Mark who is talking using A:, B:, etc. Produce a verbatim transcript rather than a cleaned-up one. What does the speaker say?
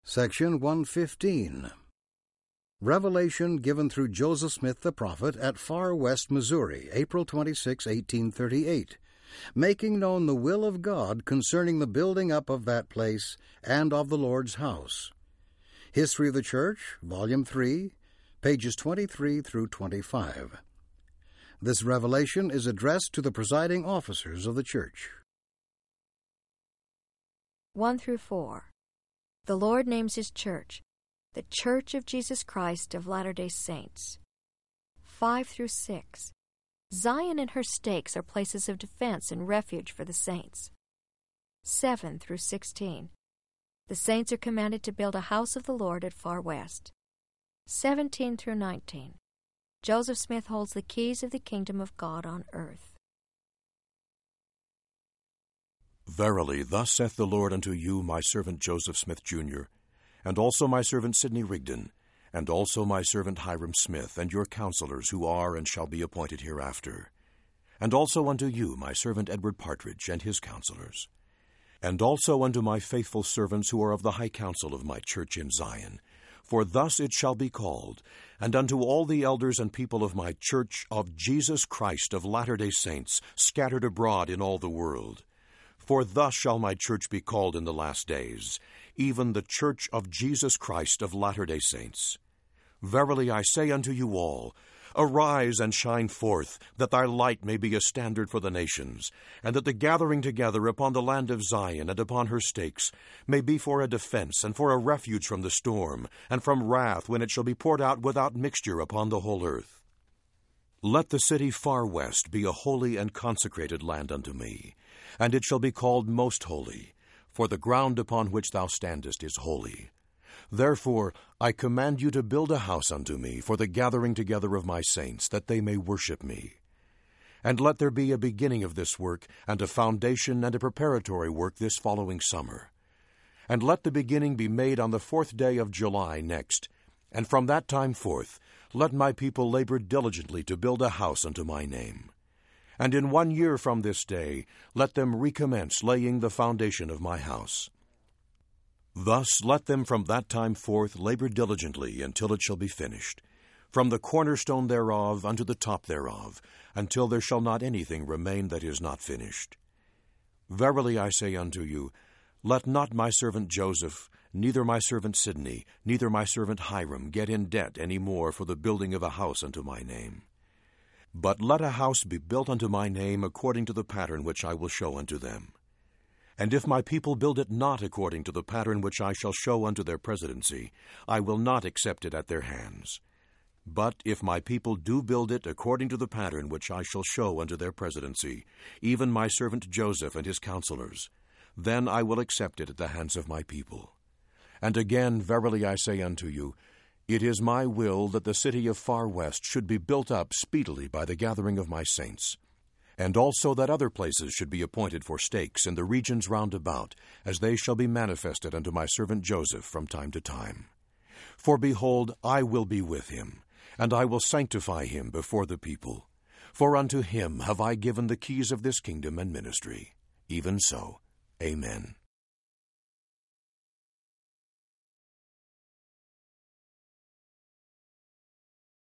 A: Section one fifteen. Revelation given through Joseph Smith the prophet at Far West, Missouri, April twenty-sixth, eighteen thirty-eight, making known the will of God concerning the building up of that place and of the Lord's house. History of the Church, Volume three, pages twenty-three through twenty-five. This revelation is addressed to the presiding officers of the Church.
B: one through four. The Lord names His Church, the Church of Jesus Christ of Latter-day Saints. five through six. Zion and her stakes are places of defense and refuge for the saints. seven through sixteen. The saints are commanded to build a house of the Lord at Far West. seventeen through nineteen. Joseph Smith holds the keys of the kingdom of God on earth.
C: Verily, thus saith the Lord unto you, my servant Joseph Smith, Junior, and also my servant Sidney Rigdon, and also my servant Hiram Smith, and your counselors who are and shall be appointed hereafter, and also unto you, my servant Edward Partridge, and his counselors, and also unto my faithful servants who are of the high council of my church in Zion, for thus it shall be called, and unto all the elders and people of my church of Jesus Christ of Latter-day Saints, scattered abroad in all the world. For thus shall my church be called in the last days, even the church of Jesus Christ of Latter-day Saints. Verily I say unto you all, arise and shine forth, that thy light may be a standard for the nations, and that the gathering together upon the land of Zion and upon her stakes may be for a defense and for a refuge from the storm, and from wrath when it shall be poured out without mixture upon the whole earth. Let the city Far West be a holy and consecrated land unto me, and it shall be called most holy, for the ground upon which thou standest is holy. Therefore I command you to build a house unto me for the gathering together of my saints, that they may worship me. And let there be a beginning of this work, and a foundation and a preparatory work this following summer. And let the beginning be made on the fourth day of July next, and from that time forth let my people labor diligently to build a house unto my name. And in one year from this day let them recommence laying the foundation of my house. Thus let them from that time forth labor diligently until it shall be finished, from the cornerstone thereof unto the top thereof, until there shall not anything remain that is not finished. Verily I say unto you, let not my servant Joseph, neither my servant Sidney, neither my servant Hiram get in debt any more for the building of a house unto my name. But let a house be built unto my name according to the pattern which I will show unto them. And if my people build it not according to the pattern which I shall show unto their presidency, I will not accept it at their hands. But if my people do build it according to the pattern which I shall show unto their presidency, even my servant Joseph and his counselors, then I will accept it at the hands of my people. And again, verily I say unto you, it is my will that the city of Far West should be built up speedily by the gathering of my saints, and also that other places should be appointed for stakes in the regions round about, as they shall be manifested unto my servant Joseph from time to time. For behold, I will be with him, and I will sanctify him before the people. For unto him have I given the keys of this kingdom and ministry. Even so, Amen.